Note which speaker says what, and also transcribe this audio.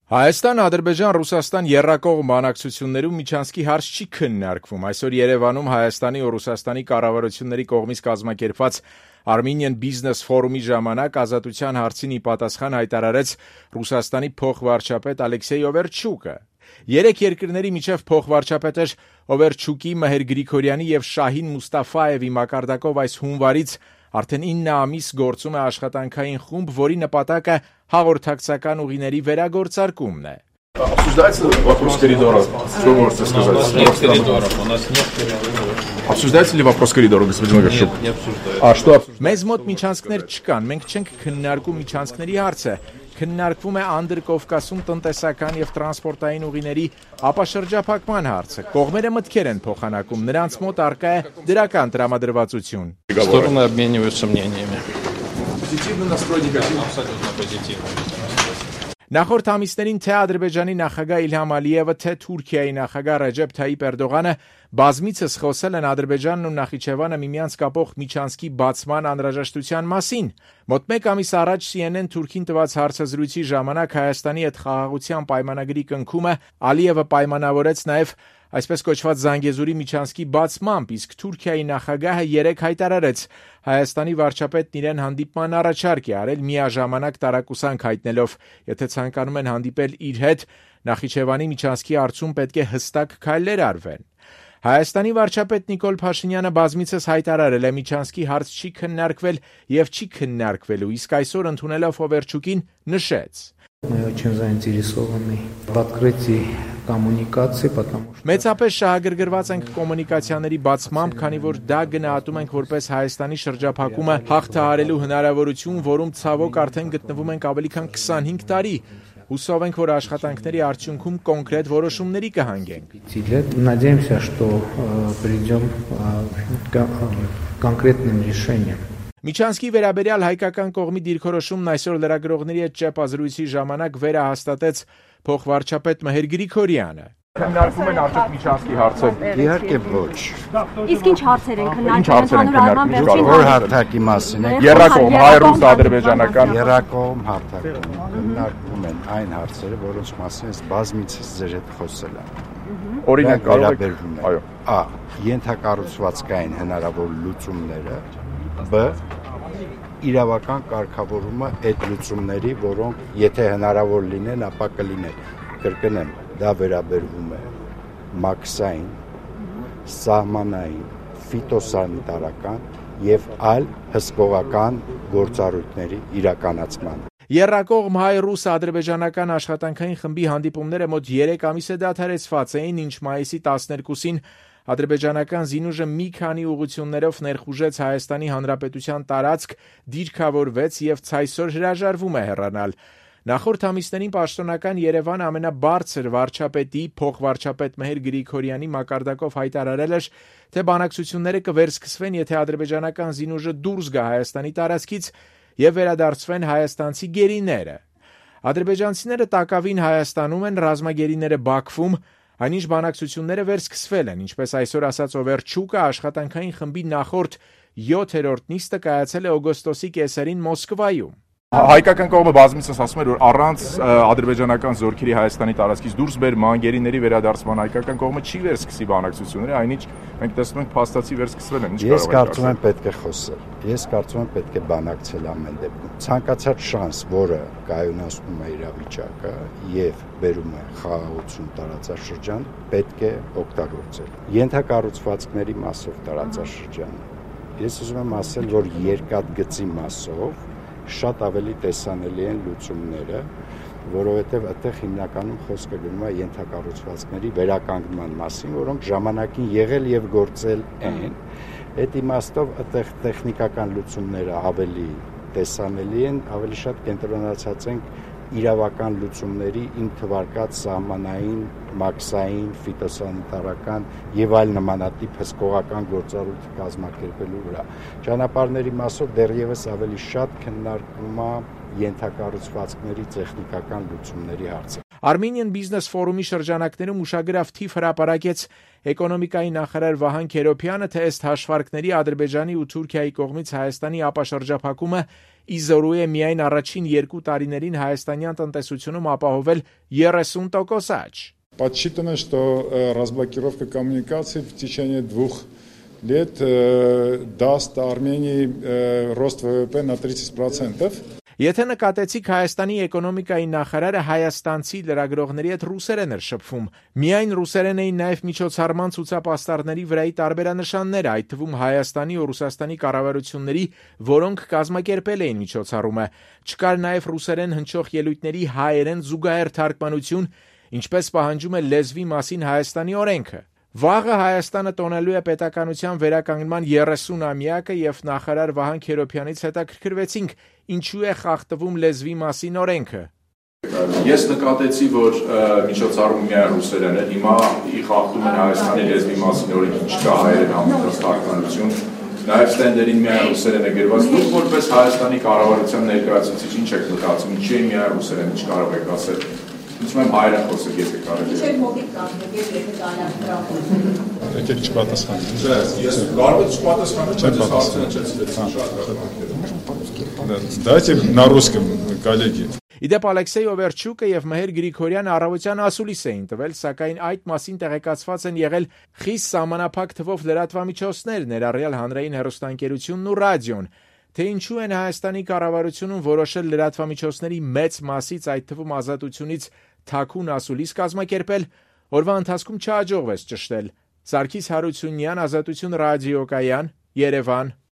Speaker 1: Հայաստան, Ադրբեջան, Ռուսաստան եռակողմ բանակցություններում միջանցքի հարց չի քննարկվում։ Այսօր Երևանում Հայաստանի ու Ռուսաստանի կառավարությունների կողմից կազմակերպված Armenian Business Forum-ի ժամանակ ազատության հարցին ի պատասխան հայտարարեց Ռուսաստանի փոխվարչապետ Ալեքսեյ Օվերչուկը։ Երեք երկրների միջև փոխվարչապետեր Օվերչուկի, Մհեր Գրիգորյանի եւ Շահին Մուստաֆաևի մակարդակով այս հունվարից արդեն 9 ամիս գործում է աշխատանքային խումբ, որի նպատակը հաղորդակցական ուղիների վերագործարկումն է։
Speaker 2: Обсуждается вопрос коридора? Что вы можете сказать?
Speaker 3: Нет коридоров, у нас нет коридоров.
Speaker 2: Обсуждается ли вопрос коридора, господин Оверчук?
Speaker 3: Не обсуждается.
Speaker 2: А что обсуждается?
Speaker 1: Մեզ մոտ միջանցքներ չկան, մենք չենք քննարկում միջանցքների հարցը։ Քննարկվում է Անդրկովկասում տնտեսական եւ տրանսպորտային ուղիների ապաշրջափակման հարցը։ Կողմերը մտքեր են փոխանակում, նրանց մոտ առկա է դրական տրամադրվածություն։
Speaker 3: Стороны обмениваются мнениями.
Speaker 2: Позитивный настрой, негативный?
Speaker 3: Абсолютно позитивно.
Speaker 1: Նախորդ ամիսներին թե Ադրբեջանի նախագահ Իլհամ Ալիևը, թե Թուրքիայի նախագահ Ռեջեփ Թայիպ Էրդողանը բազմիցս խոսել են Ադրբեջանն ու Նախիջևանը միմյանց կապող միջանցքի բացման անհրաժեշտության մասին։ Մոտ մեկ ամիս առաջ CNN Թուրքին տված հարցազրույցի ժամանակ Հայաստանի հետ խաղաղության պայմանագրի կնքումը Ալիևը պայմանավորեց նաև այսպես կոչված Զանգեզուրի միջանցքի բացմամբ, իսկ Թուրքիայի նախագահը երեկ հայտարարեց Հայաստանի վարչապետն իրեն հանդիպման առաջարկ է արել միաժամանակ տարակուսանք հայտնելով, եթե ցանկանում են հանդիպել իր հետ, Նախիջևանի միջանցքի հարցում պետք է հստակ քայլեր արվեն։ Հայաստանի վարչապետ Նիկոլ Փաշինյանը բազմիցս հայտարարել է միջանցքի հարց չի քննարկվել եւ չի քննարկվելու, իսկ այսօր ընդունելով Օվերչուկին նշեց.
Speaker 4: Мы очень заинтересованы в открытии коммуникации, потому что
Speaker 1: Մեծապես շահագրգռված ենք կոմունիկացիաների բացմամբ, քանի որ դա գնահատում ենք որպես Հայաստանի շրջափակումը հաղթահարելու հնարավորություն, որում ցավոք արդեն գտնվում ենք ավելի քան 25 տարի։ Հուսով ենք, որ աշխատանքների արդյունքում կոնկրետ որոշումների կհանգենք։
Speaker 4: надеемся, что придем к конкретным решениям.
Speaker 1: Միջանցքի վերաբերյալ հայկական կողմի դիրքորոշումն այսօր լրագրողների հետ ճեպազրույցի ժամանակ վերահաստատեց փոխվարչապետ Մհեր Գրիգորյանը։
Speaker 2: Քննարկում են արդյոք միջանցքի հարցը։
Speaker 5: Իհարկե ոչ։
Speaker 6: Իսկ ինչ հարցեր են
Speaker 2: Ինչ հարցեր են քննարկվում,
Speaker 5: Որ հարթակի մասին է։
Speaker 2: Եռակողմ, հայ-ռուս, ադրբեջանական։
Speaker 5: Երակողմ հարթակում քննարկվում են այն հարցերը, որոնց մասին ես բազմիցս ձեր հետ խոսել եմ։
Speaker 2: Օրինակ կարող եք
Speaker 5: վերաբերվում են։
Speaker 2: Այո։
Speaker 5: Ա. Ենթակառուցվածքային հնարավոր լուծումները, Բ. Իրավական կարգավորումը այդ լուծումների, որոնք եթե հնարավոր լինեն, ապա կլինեն։ Կրկնեմ, դա վերաբերվում է մաքսային, սահմանային, ֆիտոսանիտարական եւ այլ հսկողական գործառույթների իրականացման։
Speaker 1: Եռակողմ հայ-ռուս ադրբեջանական աշխատանքային խմբի հանդիպումները մոտ 3 ամիս է դադարեցված էին, ինչ մայիսի 12-ին ադրբեջանական զինուժը մի քանի ուղղություններով ներխուժեց Հայաստանի Հանրապետության տարածք, դիրքավորվեց եւ ցայսօր հրաժարվում է հեռանալ։ Նախորդ ամիսներին պաշտոնական Երևանը ամենաբարձր վարչապետի փոխվարչապետ Մհեր Գրիգորյանի մակարդակով հայտարարել էր, թե բանակցությունները կվերսկսվեն, եթե ադրբեջանական զինուժը դուրս գա Հայաստանի տարածքից եւ վերադարձվեն հայաստանցի գերիները։ Ադրբեջանցիները տակավին Հայաստանում են, ռազմագերիները Բաքվում, այնինչ բանակցությունները վերսկսվել են, ինչպես այսօր ասաց Օվերչուկը, աշխատանքային խմբի նախորդ 7-րդ նիստը կայացել է օգոստոսի կեսերին Մոսկվայում։
Speaker 2: Հայկական կողմը բազմիցս ասում էր, որ առանց ադրբեջանական զորքերի Հայաստանի տարածքից դուրս բերման, գերիների վերադարձման հայկական կողմը չի վերսկսի բանակցությունները, այնինչ մենք տեսնում ենք փաստացի վերսկսվել են։
Speaker 5: Ես կարծում եմ պետք է խոսել։ Ես կարծում եմ պետք է բանակցել ամեն դեպքում։ Ցանկացած շանս, որը կայունացնում է իրավիճակը եւ բերում է խաղաղություն տարածաշրջան, պետք է օգտագործել։ Ենթակառուցվածքների մասով տարածաշրջանը։ Ես ուզում եմ ասել, որ երկաթգծի մասով շատ ավելի տեսանելի են լուծումները, որովհետև այդտեղ հիմնականում խոսքը գնում է ենթակառուցվածքների վերականգնման մասին, որոնք ժամանակին եղել եւ գործել են։ Այդ իմաստով այդտեղ տեխնիկական լուծումները ավելի տեսանելի են, ավելի շատ կենտրոնացած ենք իրավական լուծումների իմ թվարկած սահմանային, մաքսային, ֆիտոսանիտարական եւ այլ նմանատիպ հսկողական գործառույթ կազմակերպելու վրա։ Ճանապարհների մասով դեռևս ավելի շատ քննարկվում է ենթակառուցվածքների տեխնիկական լուծումների հարցը։
Speaker 1: Armenian Business Forum-ի շրջանակներում ուշագրավ թիվ հրապարակեց էկոնոմիկայի նախարար Վահան Քերոբյանը, թե ըստ հաշվարկների Ադրբեջանի ու Թուրքիայի կողմից Հայաստանի ապաշրջափակումը իզորու է միայն առաջին 2 տարիներին հայաստանյան տնտեսությունում ապահովել 30% աճ։
Speaker 7: Подсчитано, что разблокировка коммуникаций в течение 2 лет даст Армении рост ВВП на 30%.
Speaker 1: Եթե նկատեցիք Հայաստանի էկոնոմիկայի նախարարը հայաստանցի լրագրողների հետ ռուսերեն էր շփվում, միայն ռուսերեն էին նաև միջոցառման ցուցապաստառների վրայի տարբերանշանները, այդ թվում Հայաստանի ու Ռուսաստանի կառավարությունների, որոնք կազմակերպել էին միջոցառումը։ Չկար նաև ռուսերեն հնչող ելույթների հայերեն զուգահեռ թարգմանություն, ինչպես պահանջում է լեզվի մասին Հայաստանի օրենքը։ Վաղը Հայաստանը տոնելու է պետականության վերականգնման 30-ամյակը եւ նախարար Վահան Քերոբյանից հետաքրքրվեցինք, ինչու է խախտվում լեզվի մասին օրենքը։
Speaker 2: Ես նկատեցի, որ միջոցառումը միայն ռուսերեն է, հիմա խախտում են Հայաստանի լեզվի մասին օրենքը, չկա հայերեն համընթաց թարգմանություն, նաև ստենդերին միայն ռուսերեն է գրված։ Դուք որպես Հայաստանի կառավարության ներկայացուցիչ ինչ եք մտածում, ինչի է միայն ռուսերեն, ինչ կարող եք ասել։ Ուզում եմ հայերեն խոսեք, եթե կարելի է։
Speaker 8: Ինչ եք մոտիկ կազմեք, եթե դալակրապ։
Speaker 7: Եկեք չպատասխանեք։
Speaker 2: Ես կարող եմ չպատասխանել,
Speaker 7: Давайте на русском, коллеги.
Speaker 1: Իդեպ Ալեքսեյ Օվերչուկը եւ Մհեր Գրիգորյանը առավոտյան ասուլիս էին տվել, սակայն այդ մասին տեղեկացված են եղել խիստ սահմանափակ թվով լրատվամիջոցներ, ներառյալ հանրային հեռուստաընկերությունն ու ռադիոն։ Թե ինչու են Հայաստանի կառավարությունում որոշել լրատվամիջոցների մեծ մասից, այդ թվում Ազատությունից, թաքուն ասուլիս կազմակերպել, օրվա ընթացքում չհաջողվեց ճշտել։ Սարգիս Հարությունյան, Ազատություն ռադիոկայան, Երևան։